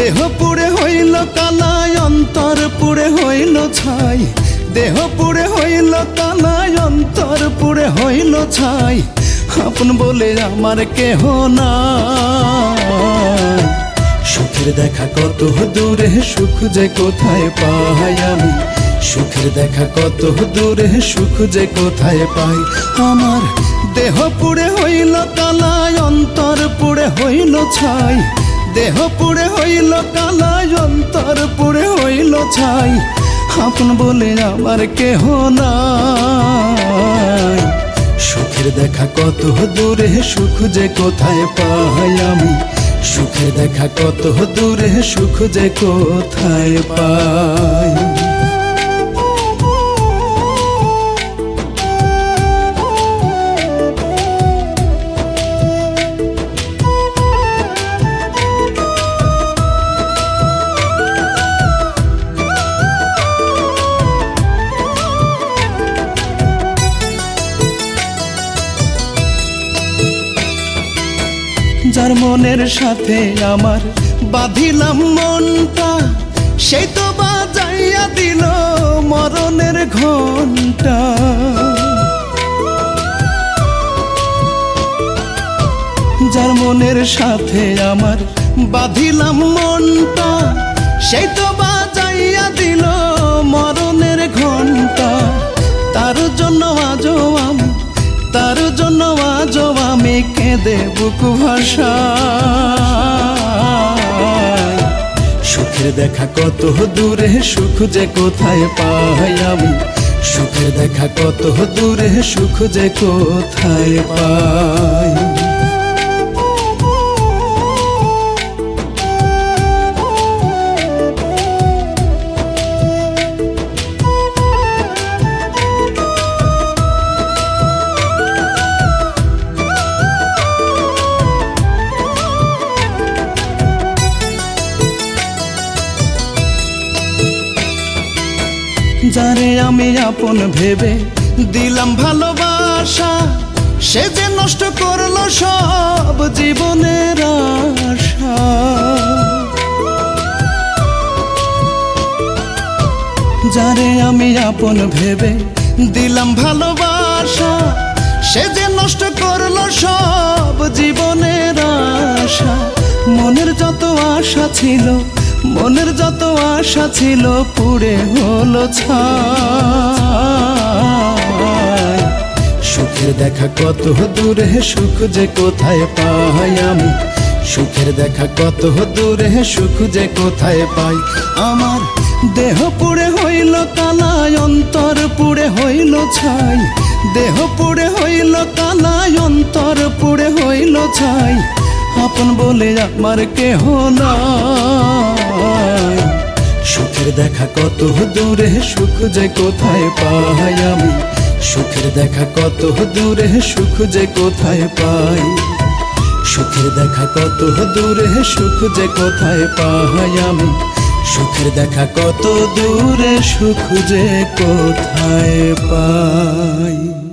দেহ পুড়ে হইল কালাই অন্তর পুড়ে হইল ছাই, দেহ পুড়ে হইল কালাই অন্তর পুড়ে হইল ছাই। আপন বলে আমার কেহ নাই। সুখের দেখা কত দূরে, সুখ যে কোথায় পাই আমি। সুখের দেখা কত দূরে, সুখ যে কোথায় পাই। আমার দেহ পুড়ে হইল কালাই অন্তর পুড়ে হইল ছাই, দেহ পুড়ে হইল কালাই অন্তর পুড়ে হইল ছাই। আপন বলে আমার কেহ নাই। সুখের দেখা কত দূরে, সুখ যে কোথায় পাই আমি। সুখের দেখা কত দূরে, সুখ যে কোথায় পাই। যার মনের সাথে আমার বাঁধিলাম মনটা, সেই তো বাজাইয়া দিল মরণের ঘন্টা। যার মনের সাথে আমার বাঁধিলাম মনটা, সেই তো বাজাইয়া দিল মরণের ঘন্টা। তার জন্য আজও আমি, তার জন্য আজও আমি কেঁদে বুক ভাষায়। সুখের দেখা কত দূরে, সুখ যে কোথায় পাই আমি। সুখের দেখা কত দূরে, সুখ যে কোথায় পাই। যারে আমি আপন ভেবে দিলাম ভালোবাসা, সে যে নষ্ট করলো সব জীবনের আশা। যারে আমি আপন ভেবে দিলাম ভালোবাসা, সে যে নষ্ট করলো সব জীবনের আশা। মনের যত আশা ছিল, মনের যত আশা ছিল পুড়ে হলো ছাই। সুখের দেখা কত দূরে, সুখ যে কোথায় পাই আমি। সুখের দেখা কত দূরে, সুখ যে কোথায় পাই। আমার দেহ পুড়ে হইল কালাই অন্তর পুড়ে হইল ছাই, দেহ পুড়ে হইল কালাই অন্তর পুড়ে হইল ছাই। আপন বলে আমার কেহ নাই। সুখের দেখা কত দূরে, সুখ যে কোথায় পাই আমি। সুখের দেখা কত দূরে, সুখ যে কোথায় পাই। সুখের দেখা কত দূরে, সুখ যে কোথায় পাই আমি। সুখের দেখা কত দূরে, সুখ যে কোথায় পাই।